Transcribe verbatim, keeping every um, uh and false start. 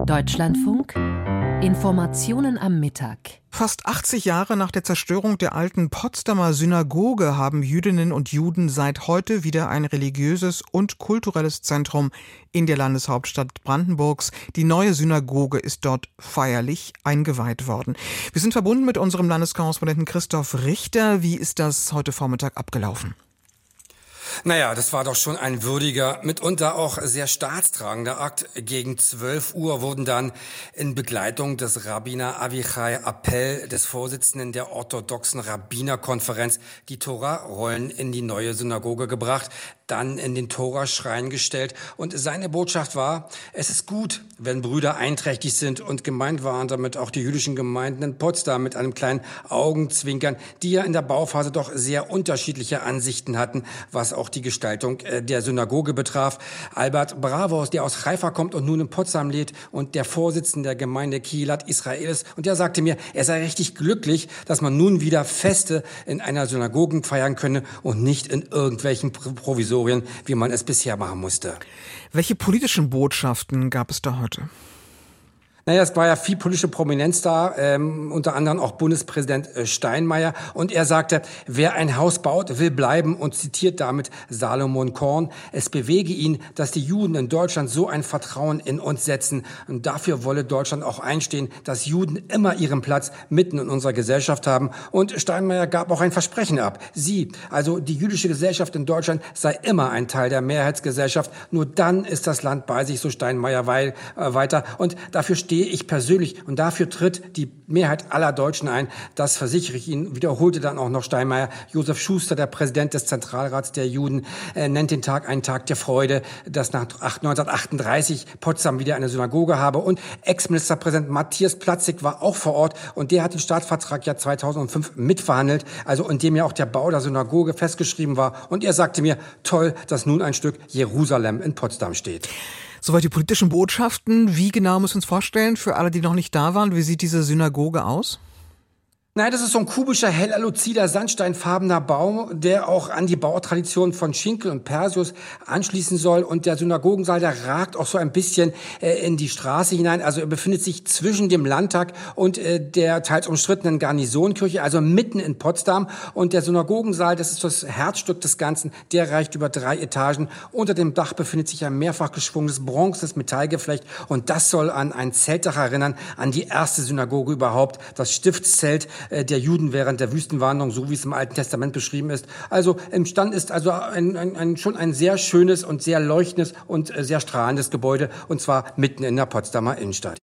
Deutschlandfunk Informationen am Mittag. Fast achtzig Jahre nach der Zerstörung der alten Potsdamer Synagoge haben Jüdinnen und Juden seit heute wieder ein religiöses und kulturelles Zentrum in der Landeshauptstadt Brandenburgs. Die neue Synagoge ist dort feierlich eingeweiht worden. Wir sind verbunden mit unserem Landeskorrespondenten Christoph Richter. Wie ist das heute Vormittag abgelaufen? Naja, das war doch schon ein würdiger, mitunter auch sehr staatstragender Akt. Gegen zwölf Uhr wurden dann in Begleitung des Rabbiner Avichai Appel, des Vorsitzenden der orthodoxen Rabbinerkonferenz, die Tora-Rollen in die neue Synagoge gebracht, dann in den Tora-Schrein gestellt. Und seine Botschaft war, es ist gut, wenn Brüder einträchtig sind, und gemeint waren damit auch die jüdischen Gemeinden in Potsdam mit einem kleinen Augenzwinkern, die ja in der Bauphase doch sehr unterschiedliche Ansichten hatten, was auch die Gestaltung der Synagoge betraf. Albert Bravos, der aus Haifa kommt und nun in Potsdam lebt und der Vorsitzende der Gemeinde Kehillat Israel ist, und der sagte mir, er sei richtig glücklich, dass man nun wieder Feste in einer Synagoge feiern könne und nicht in irgendwelchen Provisorien, wie man es bisher machen musste. Welche politischen Botschaften gab es da heute? Naja, es war ja viel politische Prominenz da, ähm, unter anderem auch Bundespräsident äh, Steinmeier. Und er sagte, wer ein Haus baut, will bleiben, und zitiert damit Salomon Korn. Es bewege ihn, dass die Juden in Deutschland so ein Vertrauen in uns setzen. Und dafür wolle Deutschland auch einstehen, dass Juden immer ihren Platz mitten in unserer Gesellschaft haben. Und Steinmeier gab auch ein Versprechen ab. Sie, also die jüdische Gesellschaft in Deutschland, sei immer ein Teil der Mehrheitsgesellschaft. Nur dann ist das Land bei sich, so Steinmeier weil, äh, weiter. Und dafür steht ich persönlich, und dafür tritt die Mehrheit aller Deutschen ein. Das versichere ich Ihnen, wiederholte dann auch noch Steinmeier. Josef Schuster, der Präsident des Zentralrats der Juden, äh, nennt den Tag einen Tag der Freude, dass nach neunzehnhundertachtunddreißig Potsdam wieder eine Synagoge habe. Und Ex-Ministerpräsident Matthias Platzig war auch vor Ort, und der hat den Staatsvertrag ja zweitausendfünf mitverhandelt, also in dem ja auch der Bau der Synagoge festgeschrieben war. Und er sagte mir, toll, dass nun ein Stück Jerusalem in Potsdam steht. Soweit die politischen Botschaften. Wie genau müssen wir uns vorstellen, für alle, die noch nicht da waren, wie sieht diese Synagoge aus? Nein, das ist so ein kubischer, heller, luzider, sandsteinfarbener Bau, der auch an die Bautradition von Schinkel und Perseus anschließen soll. Und der Synagogensaal, der ragt auch so ein bisschen äh, in die Straße hinein. Also er befindet sich zwischen dem Landtag und äh, der teils umstrittenen Garnisonkirche, also mitten in Potsdam. Und der Synagogensaal, das ist das Herzstück des Ganzen, der reicht über drei Etagen. Unter dem Dach befindet sich ein mehrfach geschwungenes bronzenes Metallgeflecht. Und das soll an ein Zeltdach erinnern, an die erste Synagoge überhaupt, das Stiftszelt der Juden während der Wüstenwanderung, so wie es im Alten Testament beschrieben ist. Also entstanden ist also ein, ein, ein, schon ein sehr schönes und sehr leuchtendes und sehr strahlendes Gebäude, und zwar mitten in der Potsdamer Innenstadt.